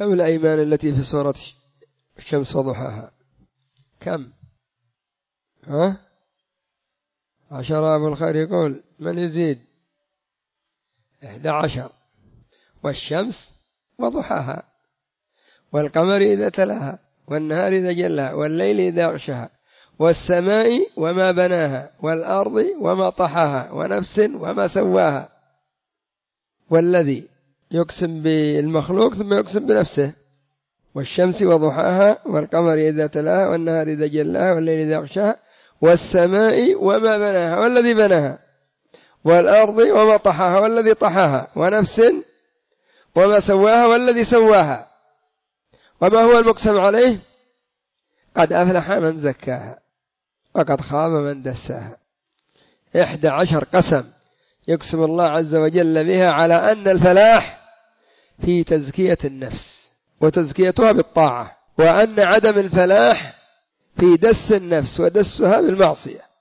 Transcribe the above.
كم الأيمان التي في سورة الشمس وضحاها؟ كم؟ 10. أبو الخير يقول من يزيد؟ 11. والشمس وضحاها والقمر إذا تلاها والنهار إذا جلاها والليل إذا يغشاها والسماء وما بناها والأرض وما طحاها ونفس وما سواها. والذي يقسم بالمخلوق ثم يقسم بنفسه. والشمس وضحاها والقمر إذا تلاها والنهار إذا جلاها والليل إذا يغشاها والسماء وما بناها والذي بناها والأرض وما طحاها والذي طحاها ونفس وما سواها والذي سواها. وما هو المقسم عليه؟ قد أفلح من زكاها وقد خاب من دساها. 11 قسم يقسم الله عز وجل بها على أن الفلاح في تزكية النفس وتزكيتها بالطاعة، وأن عدم الفلاح في دس النفس ودسها بالمعصية.